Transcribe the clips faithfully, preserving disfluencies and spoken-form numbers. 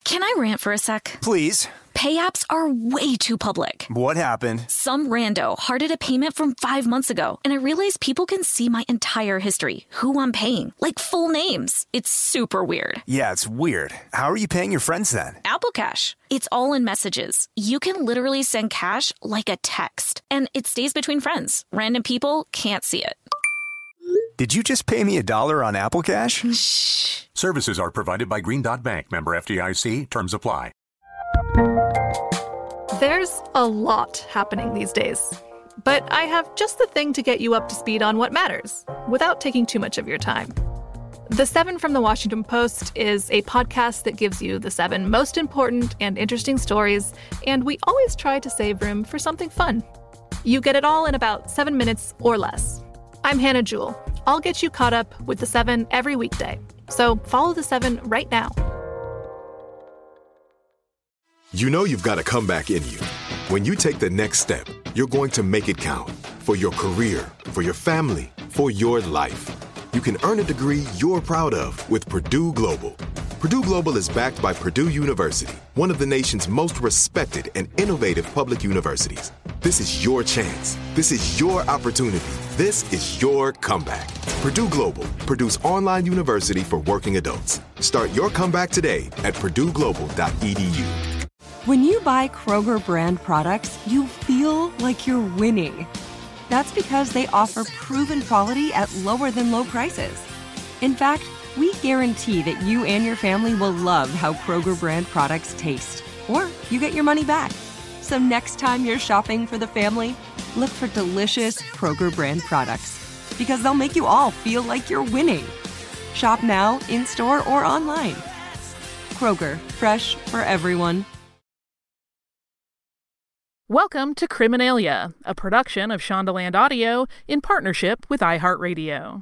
Can I rant for a sec? Please. Pay apps are way too public. What happened? Some rando hearted a payment from five months ago, and I realized people can see my entire history, who I'm paying, like full names. It's super weird. Yeah, it's weird. How are you paying your friends then? Apple Cash. It's all in messages. You can literally send cash like a text, and it stays between friends. Random people can't see it. Did you just pay me a dollar on Apple Cash? Shh. Services are provided by Green Dot Bank. Member F D I C. Terms apply. There's a lot happening these days, but I have just the thing to get you up to speed on what matters, without taking too much of your time. The Seven from the Washington Post is a podcast that gives you the seven most important and interesting stories, and we always try to save room for something fun. You get it all in about seven minutes or less. I'm Hannah Jewell. I'll get you caught up with the Seven every weekday, so follow the Seven right now. You know you've got a comeback in you. When you take the next step, you're going to make it count. For your career, for your family, for your life. You can earn a degree you're proud of with Purdue Global. Purdue Global is backed by Purdue University, one of the nation's most respected and innovative public universities. This is your chance. This is your opportunity. This is your comeback. Purdue Global, Purdue's online university for working adults. Start your comeback today at purdue global dot e d u. When you buy Kroger brand products, you feel like you're winning. That's because they offer proven quality at lower than low prices. In fact, we guarantee that you and your family will love how Kroger brand products taste, or you get your money back. So next time you're shopping for the family, look for delicious Kroger brand products, because they'll make you all feel like you're winning. Shop now, in-store, or online. Kroger, fresh for everyone. Welcome to Criminalia, a production of Shondaland Audio in partnership with iHeartRadio.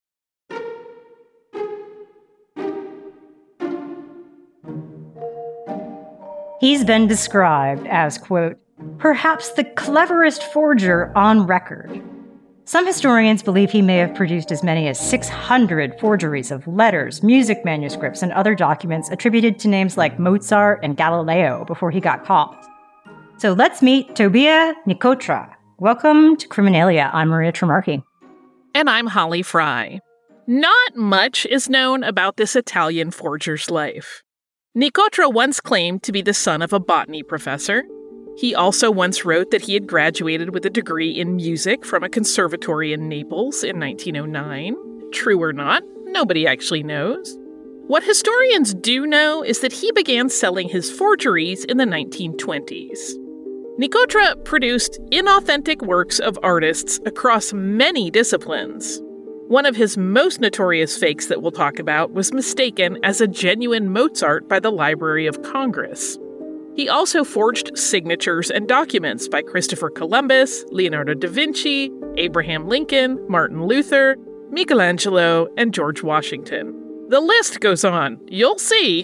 He's been described as, quote, perhaps the cleverest forger on record. Some historians believe he may have produced as many as six hundred forgeries of letters, music manuscripts, and other documents attributed to names like Mozart and Galileo before he got caught. So let's meet Tobia Nicotra. Welcome to Criminalia. I'm Maria Tremarchi. And I'm Holly Fry. Not much is known about this Italian forger's life. Nicotra once claimed to be the son of a botany professor. He also once wrote that he had graduated with a degree in music from a conservatory in Naples in nineteen oh nine. True or not, nobody actually knows. What historians do know is that he began selling his forgeries in the nineteen twenties. Nicotra produced inauthentic works of artists across many disciplines. One of his most notorious fakes that we'll talk about was mistaken as a genuine Mozart by the Library of Congress. He also forged signatures and documents by Christopher Columbus, Leonardo da Vinci, Abraham Lincoln, Martin Luther, Michelangelo, and George Washington. The list goes on. You'll see.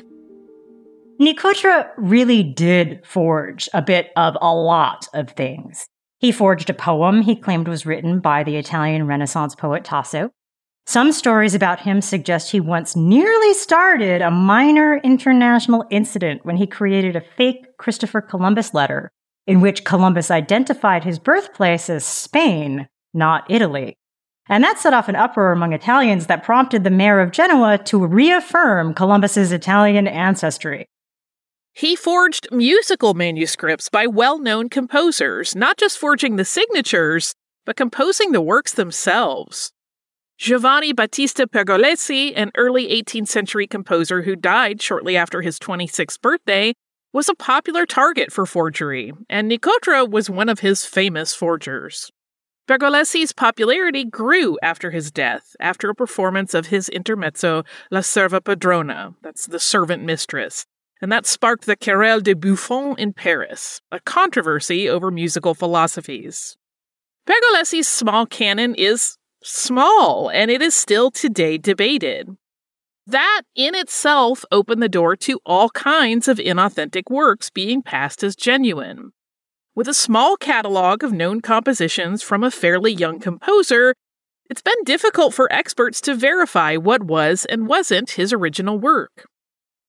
Nicotra really did forge a bit of a lot of things. He forged a poem he claimed was written by the Italian Renaissance poet Tasso. Some stories about him suggest he once nearly started a minor international incident when he created a fake Christopher Columbus letter in which Columbus identified his birthplace as Spain, not Italy. And that set off an uproar among Italians that prompted the mayor of Genoa to reaffirm Columbus's Italian ancestry. He forged musical manuscripts by well-known composers, not just forging the signatures, but composing the works themselves. Giovanni Battista Pergolesi, an early eighteenth century composer who died shortly after his twenty-sixth birthday, was a popular target for forgery, and Nicotra was one of his famous forgers. Pergolesi's popularity grew after his death, after a performance of his intermezzo La Serva Padrona, that's the servant mistress, and that sparked the Querelle de Buffon in Paris, a controversy over musical philosophies. Pergolesi's small canon is small, and it is still today debated. That in itself opened the door to all kinds of inauthentic works being passed as genuine. With a small catalog of known compositions from a fairly young composer, it's been difficult for experts to verify what was and wasn't his original work.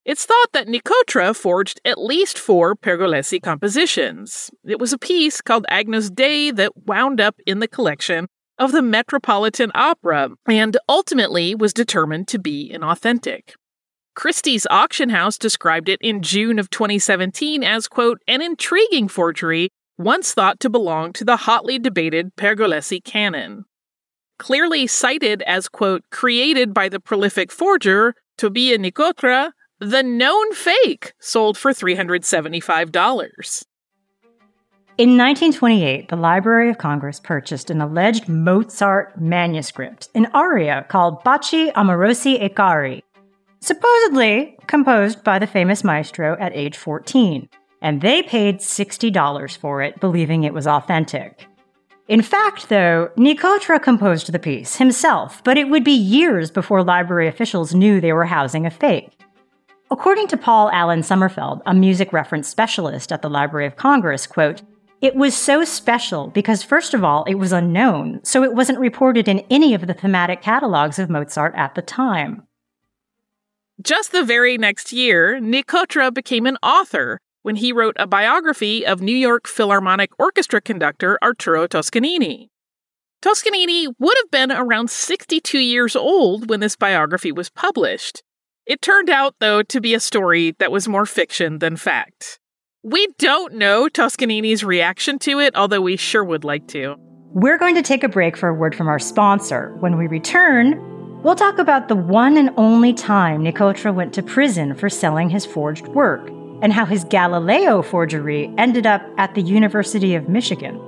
It's thought that Nicotra forged at least four Pergolesi compositions. It was a piece called Agnus Dei that wound up in the collection of the Metropolitan Opera and ultimately was determined to be inauthentic. Christie's auction house described it in June of twenty seventeen as, quote, an intriguing forgery once thought to belong to the hotly debated Pergolesi canon. Clearly cited as, quote, created by the prolific forger, Tobia Nicotra, the known fake sold for three hundred seventy-five dollars. In nineteen twenty-eight, the Library of Congress purchased an alleged Mozart manuscript, an aria called Baci Amorosi e Cari, supposedly composed by the famous maestro at age fourteen, and they paid sixty dollars for it, believing it was authentic. In fact, though, Nicotra composed the piece himself, but it would be years before library officials knew they were housing a fake. According to Paul Allen Sommerfeld, a music reference specialist at the Library of Congress, quote, it was so special because, first of all, it was unknown, so it wasn't reported in any of the thematic catalogs of Mozart at the time. Just the very next year, Nicotra became an author when he wrote a biography of New York Philharmonic Orchestra conductor Arturo Toscanini. Toscanini would have been around sixty-two years old when this biography was published. It turned out, though, to be a story that was more fiction than fact. We don't know Toscanini's reaction to it, although we sure would like to. We're going to take a break for a word from our sponsor. When we return, we'll talk about the one and only time Nicotra went to prison for selling his forged work, and how his Galileo forgery ended up at the University of Michigan.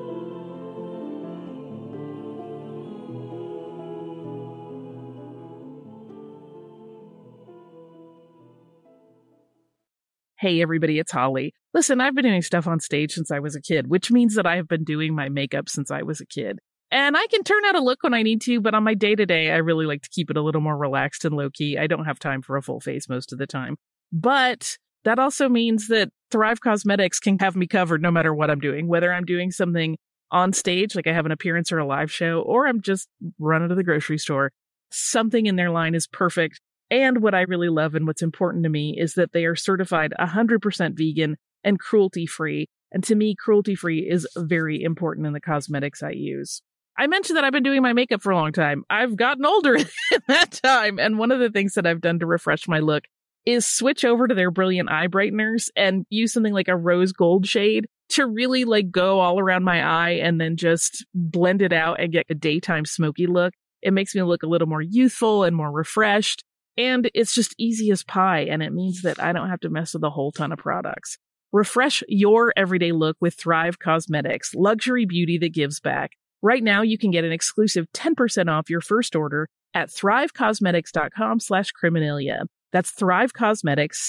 Hey everybody, it's Holly. Listen, I've been doing stuff on stage since I was a kid, which means that I have been doing my makeup since I was a kid. And I can turn out a look when I need to, but on my day-to-day, I really like to keep it a little more relaxed and low-key. I don't have time for a full face most of the time. But that also means that Thrive Causemetics can have me covered no matter what I'm doing, whether I'm doing something on stage, like I have an appearance or a live show, or I'm just running to the grocery store. Something in their line is perfect. And what I really love and what's important to me is that they are certified one hundred percent vegan and cruelty-free. And to me, cruelty-free is very important in the cosmetics I use. I mentioned that I've been doing my makeup for a long time. I've gotten older in that time. And one of the things that I've done to refresh my look is switch over to their brilliant eye brighteners and use something like a rose gold shade to really like go all around my eye and then just blend it out and get a daytime smoky look. It makes me look a little more youthful and more refreshed. And it's just easy as pie, and it means that I don't have to mess with a whole ton of products. Refresh your everyday look with Thrive Causemetics, luxury beauty that gives back. Right now, you can get an exclusive ten percent off your first order at thrivecosmetics.com slash criminalia. That's Thrive Causemetics,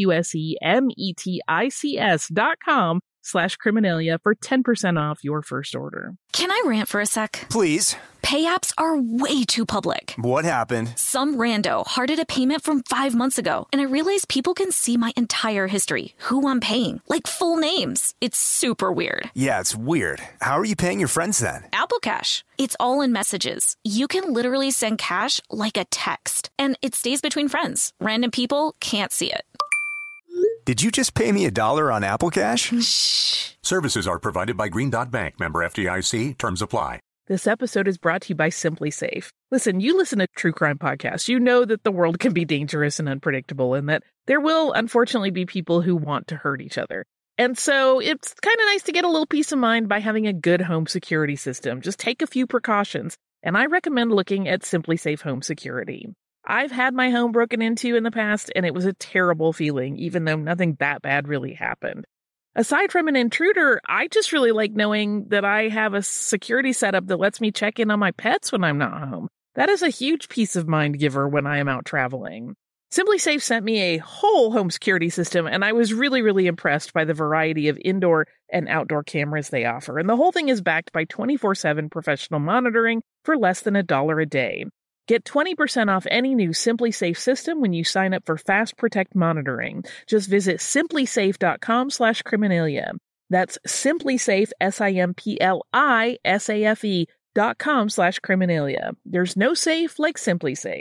C-A-U-S-E-M-E-T-I-C-S dot com slash criminalia for ten percent off your first order. Can I rant for a sec? Please. Pay apps are way too public. What happened? Some rando hearted a payment from five months ago, and I realized people can see my entire history, who I'm paying, like full names. It's super weird. Yeah, it's weird. How are you paying your friends then? Apple Cash. It's all in messages. You can literally send cash like a text, and it stays between friends. Random people can't see it. Did you just pay me a dollar on Apple Cash? Shh. Services are provided by Green Dot Bank, member F D I C. Terms apply. This episode is brought to you by Simply Safe. Listen, you listen to true crime podcasts. You know that the world can be dangerous and unpredictable and that there will unfortunately be people who want to hurt each other. And so it's kind of nice to get a little peace of mind by having a good home security system. Just take a few precautions. And I recommend looking at Simply Safe Home Security. I've had my home broken into in the past, and it was a terrible feeling, even though nothing that bad really happened. Aside from an intruder, I just really like knowing that I have a security setup that lets me check in on my pets when I'm not home. That is a huge peace of mind giver when I am out traveling. Simply Safe sent me a whole home security system, and I was really, really impressed by the variety of indoor and outdoor cameras they offer. And the whole thing is backed by twenty-four seven professional monitoring for less than a dollar a day. Get twenty percent off any new Simply Safe system when you sign up for Fast Protect monitoring. Just visit simplysafe.com slash criminalia. That's simplysafe, S I M P L I S A F E dot com slash criminalia. There's no safe like Simply Safe.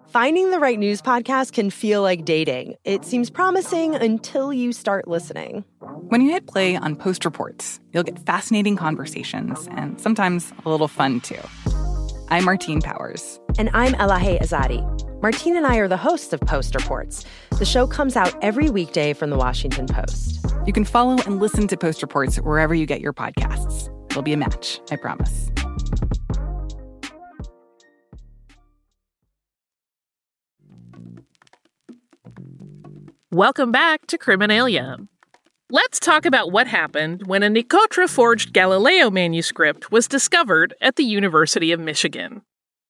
Finding the right news podcast can feel like dating. It seems promising until you start listening. When you hit play on Post Reports, you'll get fascinating conversations and sometimes a little fun, too. I'm Martine Powers. And I'm Elahe Azadi. Martine and I are the hosts of Post Reports. The show comes out every weekday from the Washington Post. You can follow and listen to Post Reports wherever you get your podcasts. It'll be a match, I promise. Welcome back to Criminalia. Let's talk about what happened when a Nicotra forged Galileo manuscript was discovered at the University of Michigan.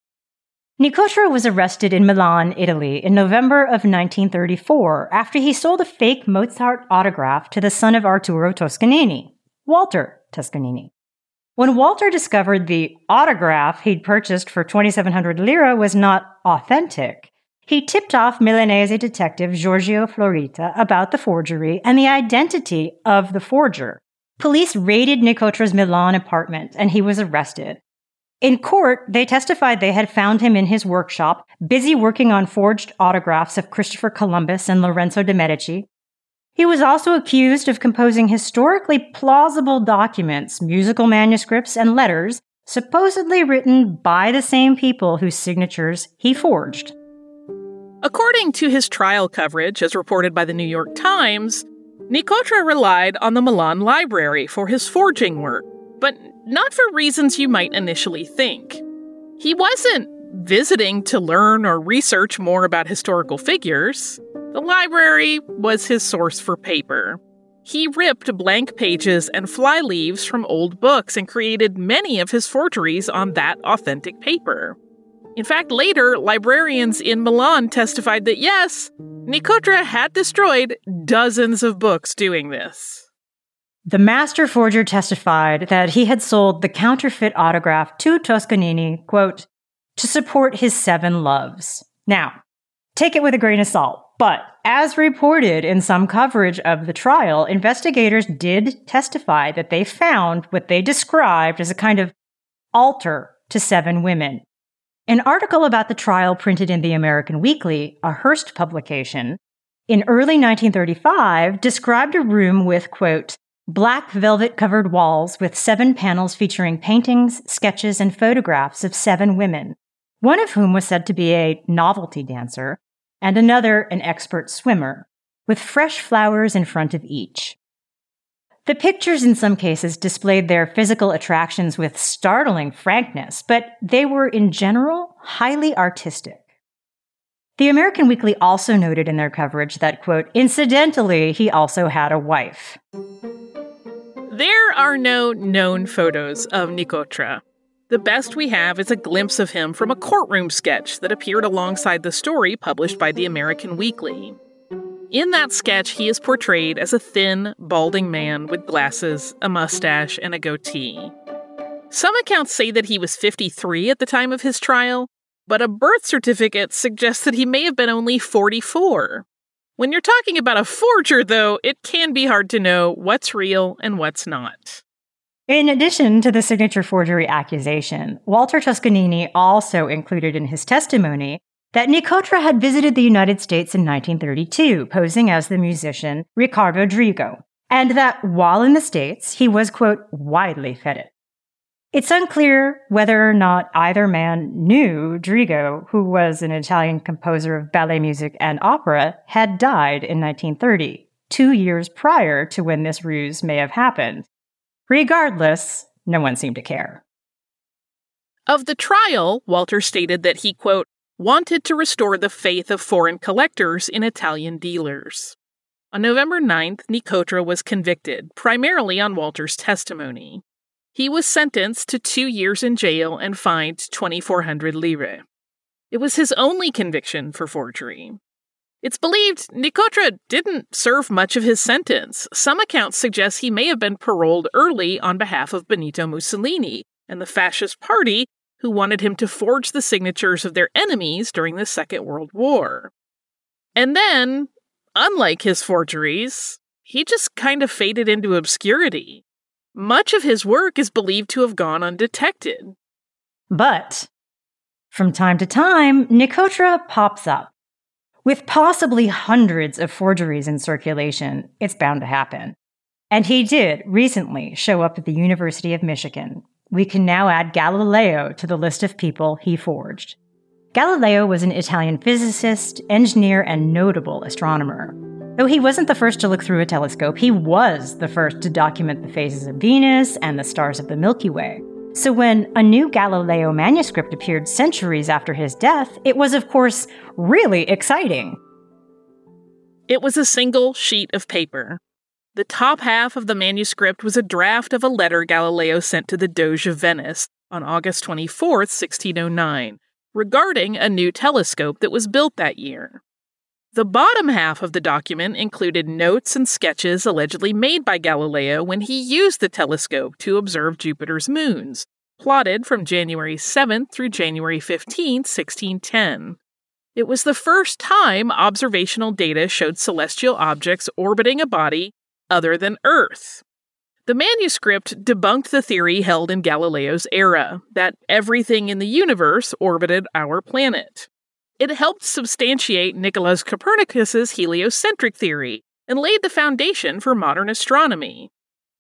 Nicotra was arrested in Milan, Italy in November of nineteen thirty-four after he sold a fake Mozart autograph to the son of Arturo Toscanini, Walter Toscanini. When Walter discovered the autograph he'd purchased for twenty-seven hundred lira was not authentic, he tipped off Milanese detective Giorgio Florita about the forgery and the identity of the forger. Police raided Nicotra's Milan apartment, and he was arrested. In court, they testified they had found him in his workshop, busy working on forged autographs of Christopher Columbus and Lorenzo de' Medici. He was also accused of composing historically plausible documents, musical manuscripts, and letters, supposedly written by the same people whose signatures he forged. According to his trial coverage, as reported by the New York Times, Nicotra relied on the Milan Library for his forging work, but not for reasons you might initially think. He wasn't visiting to learn or research more about historical figures. The library was his source for paper. He ripped blank pages and flyleaves from old books and created many of his forgeries on that authentic paper. In fact, later, librarians in Milan testified that yes, Nicotra had destroyed dozens of books doing this. The master forger testified that he had sold the counterfeit autograph to Toscanini, quote, to support his seven loves. Now, take it with a grain of salt, but as reported in some coverage of the trial, investigators did testify that they found what they described as a kind of altar to seven women. An article about the trial printed in the American Weekly, a Hearst publication, in early nineteen thirty-five described a room with, quote, black velvet-covered walls with seven panels featuring paintings, sketches, and photographs of seven women, one of whom was said to be a novelty dancer, and another an expert swimmer, with fresh flowers in front of each. The pictures in some cases displayed their physical attractions with startling frankness, but they were in general highly artistic. The American Weekly also noted in their coverage that, quote, incidentally, he also had a wife. There are no known photos of Nicotra. The best we have is a glimpse of him from a courtroom sketch that appeared alongside the story published by the American Weekly. In that sketch, he is portrayed as a thin, balding man with glasses, a mustache, and a goatee. Some accounts say that he was fifty-three at the time of his trial, but a birth certificate suggests that he may have been only forty-four. When you're talking about a forger, though, it can be hard to know what's real and what's not. In addition to the signature forgery accusation, Walter Toscanini also included in his testimony that Nicotra had visited the United States in nineteen thirty-two, posing as the musician Riccardo Drigo, and that while in the States, he was, quote, widely feted. It's unclear whether or not either man knew Drigo, who was an Italian composer of ballet music and opera, had died in nineteen thirty, two years prior to when this ruse may have happened. Regardless, no one seemed to care. Of the trial, Walter stated that he, quote, wanted to restore the faith of foreign collectors in Italian dealers. On November ninth, Nicotra was convicted, primarily on Walter's testimony. He was sentenced to two years in jail and fined twenty-four hundred lire. It was his only conviction for forgery. It's believed Nicotra didn't serve much of his sentence. Some accounts suggest he may have been paroled early on behalf of Benito Mussolini and the fascist party, who wanted him to forge the signatures of their enemies during the Second World War. And then, unlike his forgeries, he just kind of faded into obscurity. Much of his work is believed to have gone undetected. But From time to time, Nicotra pops up. With possibly hundreds of forgeries in circulation, it's bound to happen. And he did recently show up at the University of Michigan. We can now add Galileo to the list of people he forged. Galileo was an Italian physicist, engineer, and notable astronomer. Though he wasn't the first to look through a telescope, he was the first to document the phases of Venus and the stars of the Milky Way. So when a new Galileo manuscript appeared centuries after his death, it was, of course, really exciting. It was a single sheet of paper. The top half of the manuscript was a draft of a letter Galileo sent to the Doge of Venice on August twenty-fourth, sixteen oh nine, regarding a new telescope that was built that year. The bottom half of the document included notes and sketches allegedly made by Galileo when he used the telescope to observe Jupiter's moons, plotted from January seventh through January fifteenth, sixteen ten. It was the first time observational data showed celestial objects orbiting a body other than Earth. The manuscript debunked the theory held in Galileo's era, that everything in the universe orbited our planet. It helped substantiate Nicolaus Copernicus's heliocentric theory and laid the foundation for modern astronomy.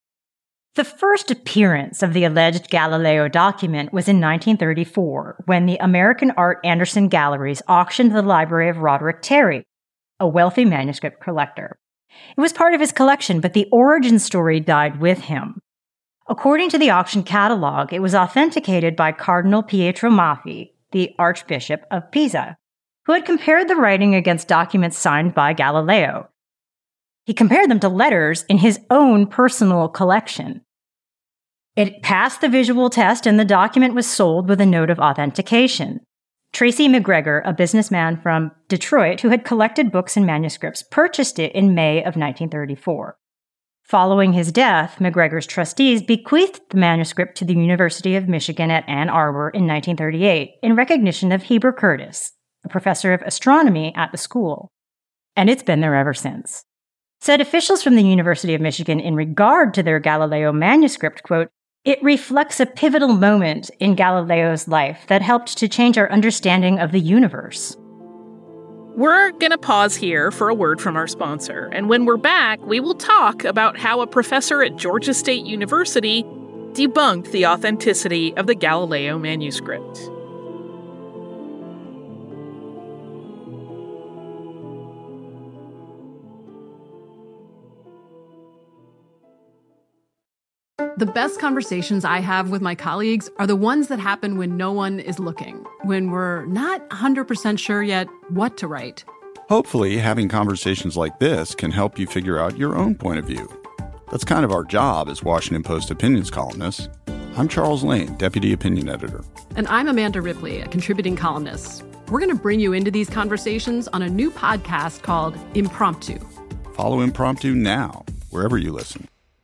The first appearance of the alleged Galileo document was in nineteen thirty-four, when the American Art Anderson Galleries auctioned the library of Roderick Terry, a wealthy manuscript collector. It was part of his collection, but the origin story died with him. According to the auction catalog, it was authenticated by Cardinal Pietro Maffi, the Archbishop of Pisa, who had compared the writing against documents signed by Galileo. He compared them to letters in his own personal collection. It passed the visual test, and the document was sold with a note of authentication. Tracy McGregor, a businessman from Detroit who had collected books and manuscripts, purchased it in May of nineteen thirty-four. Following his death, McGregor's trustees bequeathed the manuscript to the University of Michigan at Ann Arbor in nineteen thirty-eight in recognition of Heber Curtis, a professor of astronomy at the school. And it's been there ever since. Said officials from the University of Michigan in regard to their Galileo manuscript, quote, "It reflects a pivotal moment in Galileo's life that helped to change our understanding of the universe." We're going to pause here for a word from our sponsor, and when we're back, we will talk about how a professor at Georgia State University debunked the authenticity of the Galileo manuscript. The best conversations I have with my colleagues are the ones that happen when no one is looking, when we're not one hundred percent sure yet what to write. Hopefully, having conversations like this can help you figure out your own point of view. That's kind of our job as Washington Post opinions columnists. I'm Charles Lane, Deputy Opinion Editor. And I'm Amanda Ripley, a contributing columnist. We're going to bring you into these conversations on a new podcast called Impromptu. Follow Impromptu now, wherever you listen.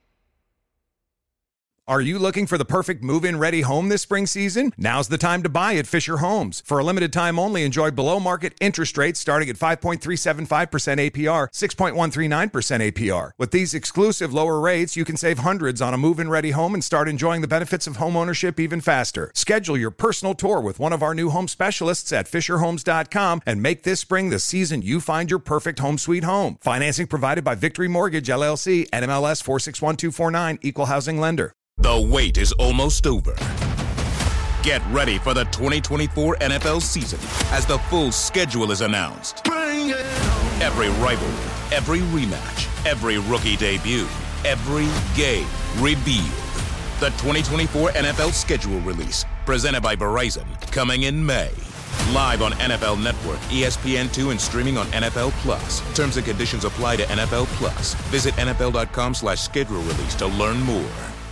Are you looking for the perfect move-in ready home this spring season? Now's the time to buy at Fisher Homes. For a limited time only, enjoy below-market interest rates starting at five point three seven five percent A P R, six point one three nine percent A P R. With these exclusive lower rates, you can save hundreds on a move-in ready home and start enjoying the benefits of home ownership even faster. Schedule your personal tour with one of our new home specialists at fisher homes dot com and make this spring the season you find your perfect home sweet home. Financing provided by Victory Mortgage, L L C, N M L S four six one two four nine, Equal Housing Lender. The wait is almost over. Get ready for the twenty twenty-four N F L season as the full schedule is announced. Every rivalry, every rematch, every rookie debut, every game revealed. The twenty twenty-four N F L schedule release, presented by Verizon, coming in May. Live on N F L Network, E S P N two, and streaming on N F L Plus. Terms and conditions apply to N F L Plus. Visit N F L dot com slash schedule release to learn more.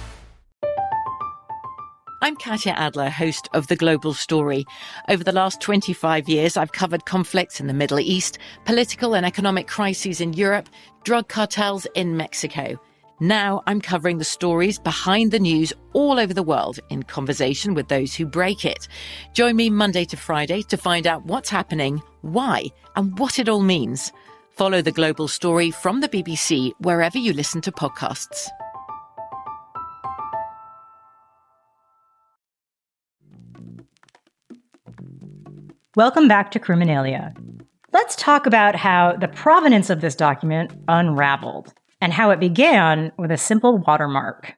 I'm Katya Adler, host of The Global Story. Over the last twenty-five years, I've covered conflicts in the Middle East, political and economic crises in Europe, drug cartels in Mexico. Now I'm covering the stories behind the news all over the world in conversation with those who break it. Join me Monday to Friday to find out what's happening, why, and what it all means. Follow The Global Story from the B B C wherever you listen to podcasts. Welcome back to Criminalia. Let's talk about how the provenance of this document unraveled and how it began with a simple watermark.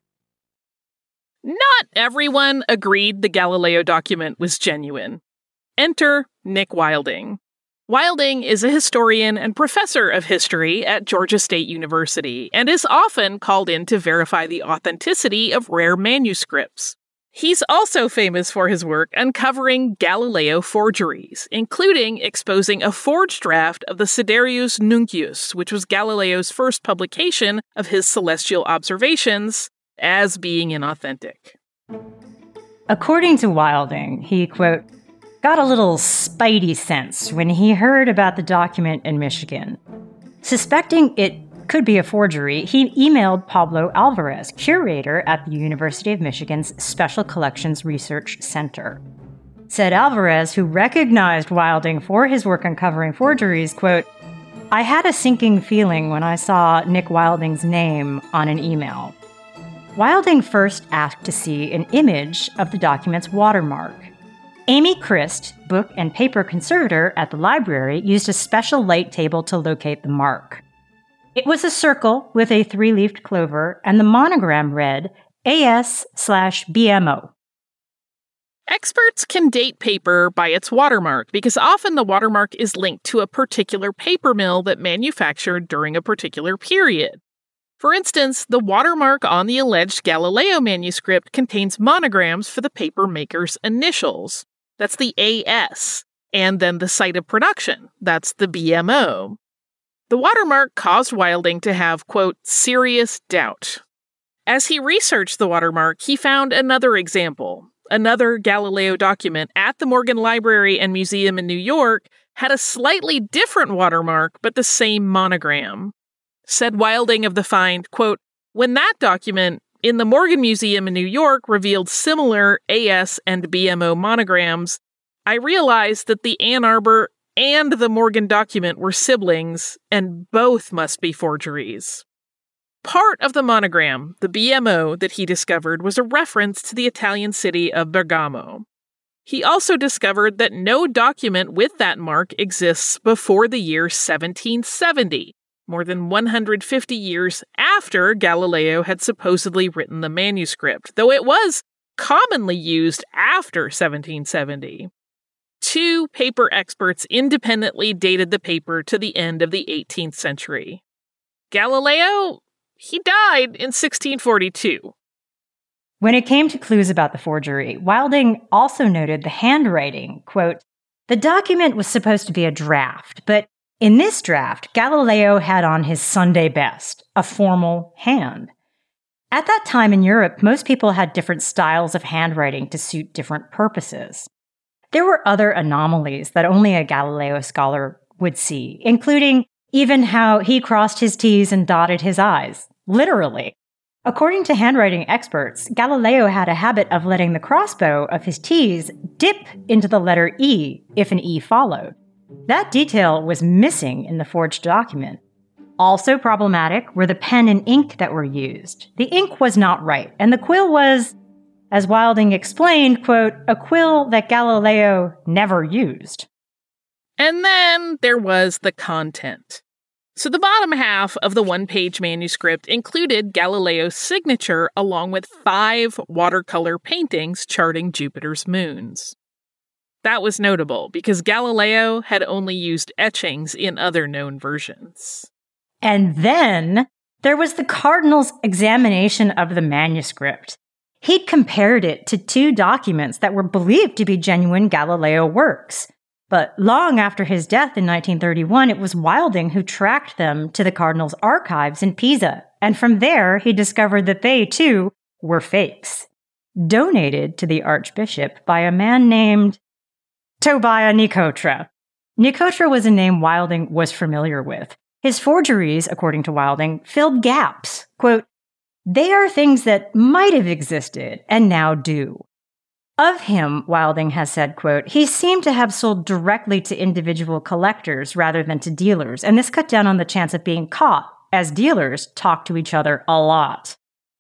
Not everyone agreed the Galileo document was genuine. Enter Nick Wilding. Wilding is a historian and professor of history at Georgia State University and is often called in to verify the authenticity of rare manuscripts. He's also famous for his work uncovering Galileo forgeries, including exposing a forged draft of the Sidereus Nuncius, which was Galileo's first publication of his celestial observations, as being inauthentic. According to Wilding, he, quote, got a little spidey sense when he heard about the document in Michigan. Suspecting it could be a forgery, he emailed Pablo Alvarez, curator at the University of Michigan's Special Collections Research Center. Said Alvarez, who recognized Wilding for his work uncovering forgeries, quote, I had a sinking feeling when I saw Nick Wilding's name on an email. Wilding first asked to see an image of the document's watermark. Amy Christ, book and paper conservator at the library, used a special light table to locate the mark. It was a circle with a three-leafed clover, and the monogram read A S slash B M O. Experts can date paper by its watermark because often the watermark is linked to a particular paper mill that manufactured during a particular period. For instance, the watermark on the alleged Galileo manuscript contains monograms for the paper maker's initials. That's the A S, and then the site of production. That's the B M O. The watermark caused Wilding to have, quote, serious doubt. As he researched the watermark, he found another example. Another Galileo document at the Morgan Library and Museum in New York had a slightly different watermark, but the same monogram. Said Wilding of the find, quote, when that document in the Morgan Museum in New York revealed similar A S and B M O monograms, I realized that the Ann Arbor and the Morgan document were siblings, and both must be forgeries. Part of the monogram, the B M O that he discovered, was a reference to the Italian city of Bergamo. He also discovered that no document with that mark exists before the year seventeen seventy, more than one hundred fifty years after Galileo had supposedly written the manuscript, though it was commonly used after seventeen seventy. Two paper experts independently dated the paper to the end of the eighteenth century. Galileo, he died in sixteen forty-two. When it came to clues about the forgery, Wilding also noted the handwriting. Quote, the document was supposed to be a draft, but in this draft, Galileo had on his Sunday best, a formal hand. At that time in Europe, most people had different styles of handwriting to suit different purposes. There were other anomalies that only a Galileo scholar would see, including even how he crossed his T's and dotted his I's, literally. According to handwriting experts, Galileo had a habit of letting the crossbow of his T's dip into the letter E if an E followed. That detail was missing in the forged document. Also problematic were the pen and ink that were used. The ink was not right, and the quill was, as Wilding explained, quote, a quill that Galileo never used. And then there was the content. So the bottom half of the one-page manuscript included Galileo's signature along with five watercolor paintings charting Jupiter's moons. That was notable because Galileo had only used etchings in other known versions. And then there was the cardinal's examination of the manuscript. He'd compared it to two documents that were believed to be genuine Galileo works. But long after his death in nineteen thirty-one, it was Wilding who tracked them to the cardinal's archives in Pisa. And from there, he discovered that they, too, were fakes. Donated to the archbishop by a man named Tobiah Nicotra. Nicotra was a name Wilding was familiar with. His forgeries, according to Wilding, filled gaps. Quote, they are things that might have existed and now do. Of him, Wilding has said, quote, he seemed to have sold directly to individual collectors rather than to dealers, and this cut down on the chance of being caught, as dealers talk to each other a lot.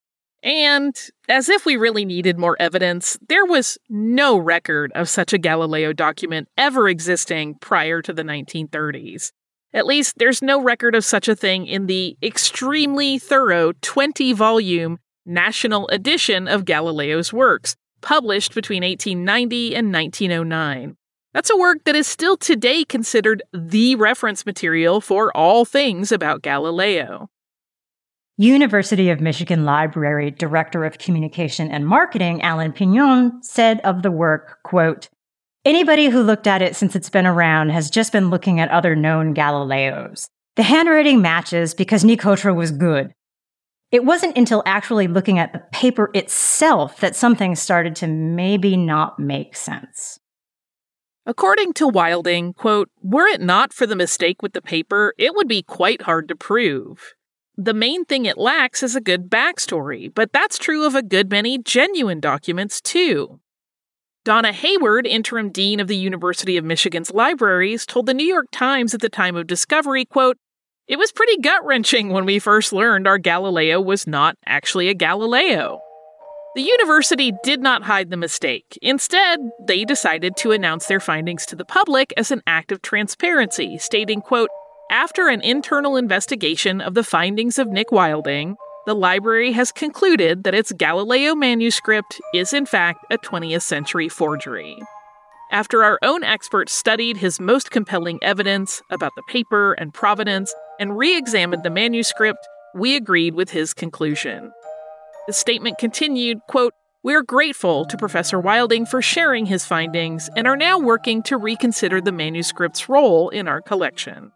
And, as if we really needed more evidence, there was no record of such a Galileo document ever existing prior to the nineteen thirties. At least, there's no record of such a thing in the extremely thorough twenty-volume National Edition of Galileo's works, published between eighteen ninety and nineteen oh nine. That's a work that is still today considered the reference material for all things about Galileo. University of Michigan Library Director of Communication and Marketing, Alan Pignon, said of the work, quote, "Anybody who looked at it since it's been around has just been looking at other known Galileos. The handwriting matches because Nicotra was good. It wasn't until actually looking at the paper itself that something started to maybe not make sense." According to Wilding, quote, "Were it not for the mistake with the paper, it would be quite hard to prove. The main thing it lacks is a good backstory, but that's true of a good many genuine documents, too." Donna Hayward, interim dean of the University of Michigan's libraries, told the New York Times at the time of discovery, quote, "It was pretty gut-wrenching when we first learned our Galileo was not actually a Galileo." The university did not hide the mistake. Instead, they decided to announce their findings to the public as an act of transparency, stating, quote, "After an internal investigation of the findings of Nick Wilding, the library has concluded that its Galileo manuscript is in fact a twentieth century forgery. After our own experts studied his most compelling evidence about the paper and provenance and re-examined the manuscript, we agreed with his conclusion." The statement continued, quote, "We are grateful to Professor Wilding for sharing his findings and are now working to reconsider the manuscript's role in our collection."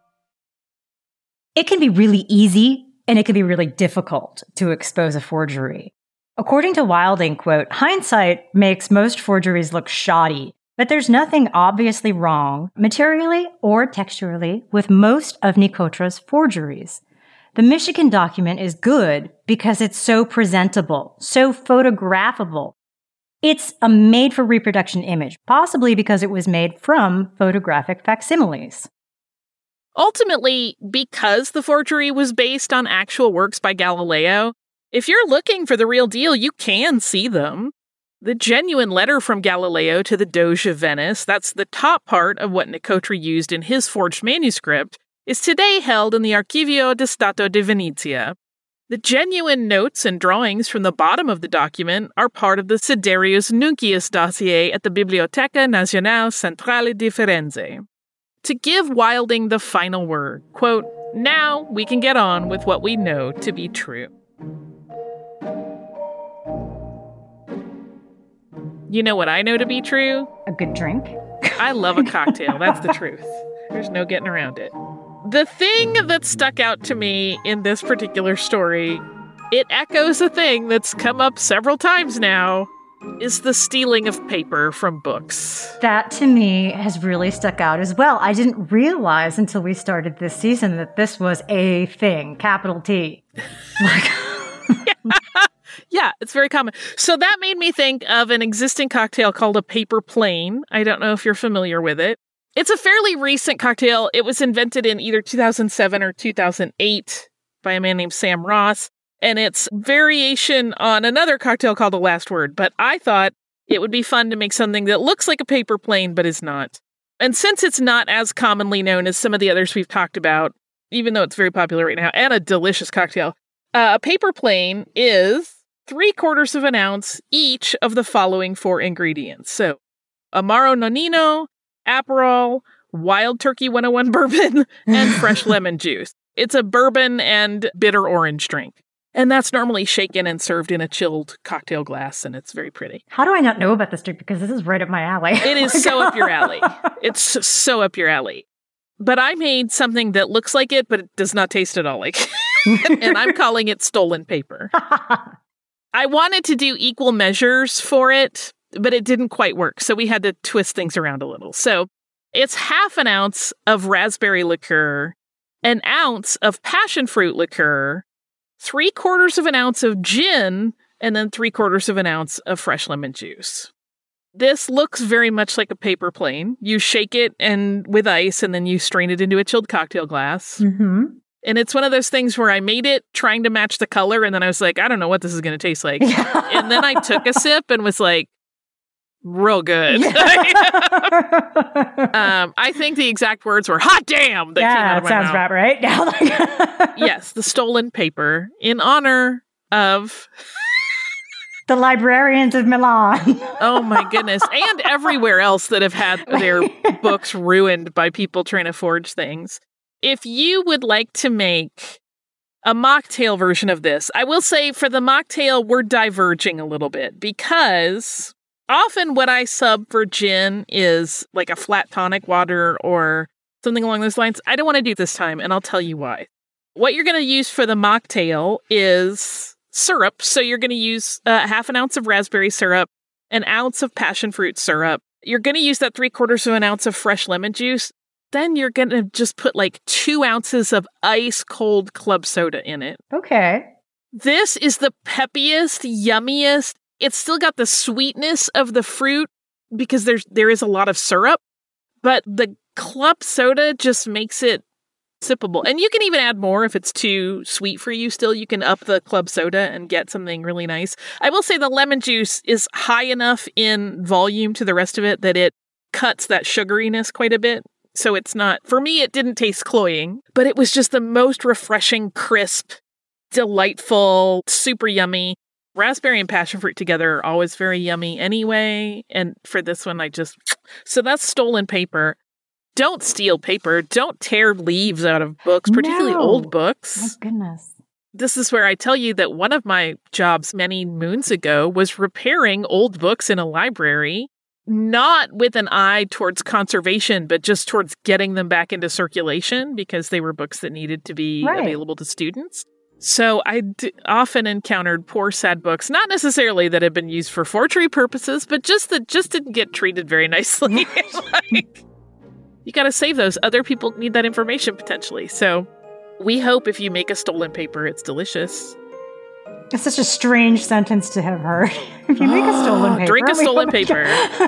It can be really easy and it can be really difficult to expose a forgery. According to Wilding, quote, "Hindsight makes most forgeries look shoddy, but there's nothing obviously wrong, materially or textually, with most of Nicotra's forgeries. The Michigan document is good because it's so presentable, so photographable. It's a made-for-reproduction image, possibly because it was made from photographic facsimiles." Ultimately, because the forgery was based on actual works by Galileo, if you're looking for the real deal, you can see them. The genuine letter from Galileo to the Doge of Venice, that's the top part of what Nicotra used in his forged manuscript, is today held in the Archivio di Stato di Venezia. The genuine notes and drawings from the bottom of the document are part of the Siderius Nuncius dossier at the Biblioteca Nazionale Centrale di Firenze. To give Wilding the final word, quote, "Now we can get on with what we know to be true." You know what I know to be true? A good drink. I love a cocktail. That's the truth. There's no getting around it. The thing that stuck out to me in this particular story, it echoes a thing that's come up several times now, is the stealing of paper from books. That, to me, has really stuck out as well. I didn't realize until we started this season that this was a thing, capital T. Like, yeah. yeah, it's very common. So that made me think of an existing cocktail called a paper plane. I don't know if you're familiar with it. It's a fairly recent cocktail. It was invented in either two thousand seven or two thousand eight by a man named Sam Ross. And it's variation on another cocktail called The Last Word. But I thought it would be fun to make something that looks like a paper plane, but is not. And since it's not as commonly known as some of the others we've talked about, even though it's very popular right now, and a delicious cocktail, uh, a paper plane is three quarters of an ounce each of the following four ingredients. So, Amaro Nonino, Aperol, Wild Turkey one oh one bourbon, and fresh lemon juice. It's a bourbon and bitter orange drink. And that's normally shaken and served in a chilled cocktail glass, and it's very pretty. How do I not know about this drink? Because this is right up my alley. It is so up your alley. It's so up your alley. But I made something that looks like it, but it does not taste at all like it. And I'm calling it stolen paper. I wanted to do equal measures for it, but it didn't quite work. So we had to twist things around a little. So it's half an ounce of raspberry liqueur, an ounce of passion fruit liqueur, three quarters of an ounce of gin, and then three quarters of an ounce of fresh lemon juice. This looks very much like a paper plane. You shake it and with ice, and then you strain it into a chilled cocktail glass. Mm-hmm. And it's one of those things where I made it trying to match the color, and then I was like, I don't know what this is going to taste like. And then I took a sip and was like, real good. Yeah. um, I think the exact words were, hot damn! That yeah, came out of that my sounds mouth. about right. Now, yes, the stolen paper in honor of... the librarians of Milan. Oh my goodness. And everywhere else that have had their books ruined by people trying to forge things. If you would like to make a mocktail version of this, I will say for the mocktail, we're diverging a little bit because often what I sub for gin is like a flat tonic water or something along those lines. I don't want to do this time, and I'll tell you why. What you're going to use for the mocktail is syrup. So you're going to use uh, half an ounce of raspberry syrup, an ounce of passion fruit syrup. You're going to use that three quarters of an ounce of fresh lemon juice. Then you're going to just put like two ounces of ice cold club soda in it. Okay. This is the peppiest, yummiest. It's still got the sweetness of the fruit because there's there is a lot of syrup, but the club soda just makes it sippable. And you can even add more if it's too sweet for you still. You can up the club soda and get something really nice. I will say the lemon juice is high enough in volume to the rest of it that it cuts that sugariness quite a bit. So it's not, for me, it didn't taste cloying, but it was just the most refreshing, crisp, delightful, super yummy. Raspberry and passion fruit together are always very yummy anyway. And for this one, I just, so that's stolen paper. Don't steal paper. Don't tear leaves out of books, particularly no. old books. My goodness. This is where I tell you that one of my jobs many moons ago was repairing old books in a library. Not with an eye towards conservation, but just towards getting them back into circulation because they were books that needed to be right. available to students. So I d- often encountered poor, sad books, not necessarily that had been used for forgery purposes, but just that just didn't get treated very nicely. Like, you got to save those. Other people need that information potentially. So we hope if you make a stolen paper, it's delicious. It's such a strange sentence to have heard. If you make a stolen paper. Drink a stolen paper.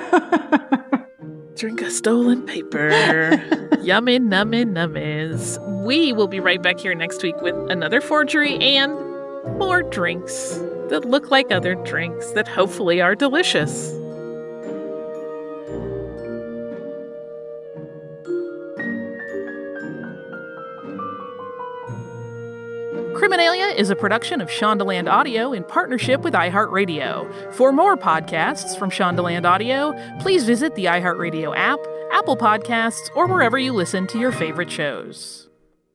Drink a stolen paper. Yummy, nummy, nummies. We will be right back here next week with another forgery and more drinks that look like other drinks that hopefully are delicious. Criminalia is a production of Shondaland Audio in partnership with iHeartRadio. For more podcasts from Shondaland Audio, please visit the iHeartRadio app, Apple Podcasts, or wherever you listen to your favorite shows.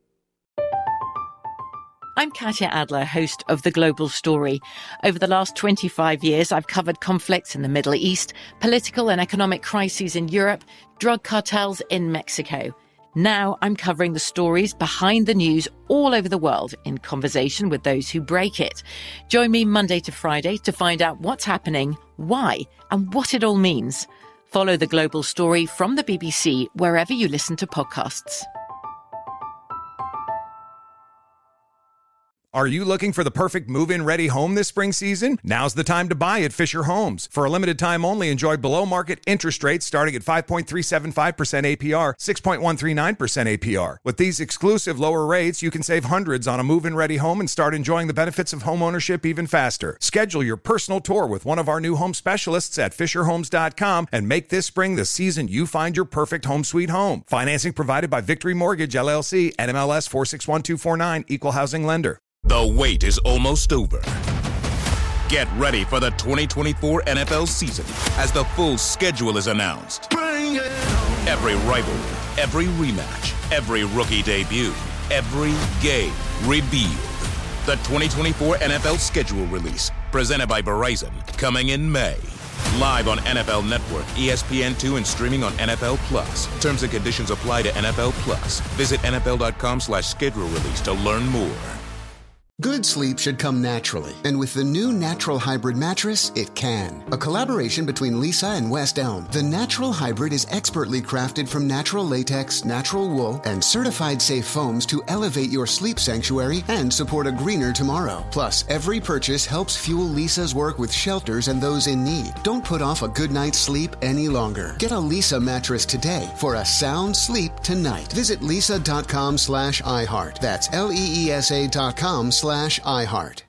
I'm Katya Adler, host of The Global Story. Over the last twenty-five years, I've covered conflicts in the Middle East, political and economic crises in Europe, drug cartels in Mexico. Now I'm covering the stories behind the news all over the world in conversation with those who break it. Join me Monday to Friday to find out what's happening, why, and what it all means. Follow The Global Story from the B B C wherever you listen to podcasts. Are you looking for the perfect move-in ready home this spring season? Now's the time to buy at Fisher Homes. For a limited time only, enjoy below-market interest rates starting at five point three seven five percent A P R, six point one three nine percent A P R. With these exclusive lower rates, you can save hundreds on a move-in ready home and start enjoying the benefits of home ownership even faster. Schedule your personal tour with one of our new home specialists at fisher homes dot com and make this spring the season you find your perfect home sweet home. Financing provided by Victory Mortgage, L L C, N M L S four six one two four nine, Equal Housing Lender. The wait is almost over. Get ready for the twenty twenty-four N F L season as the full schedule is announced. Every rivalry, every rematch, every rookie debut, every game revealed. The twenty twenty-four N F L schedule release, presented by Verizon, coming in May. Live on N F L Network, E S P N two, and streaming on N F L Plus. Terms and conditions apply to N F L Plus. Visit N F L dot com slash schedule release to learn more. Good sleep should come naturally, and with the new Natural Hybrid mattress, it can. A collaboration between Lisa and West Elm, the Natural Hybrid is expertly crafted from natural latex, natural wool, and certified safe foams to elevate your sleep sanctuary and support a greener tomorrow. Plus, every purchase helps fuel Lisa's work with shelters and those in need. Don't put off a good night's sleep any longer. Get a Lisa mattress today for a sound sleep tonight. Visit lisa.com slash iHeart. That's L E E S A dot com slash iHeart.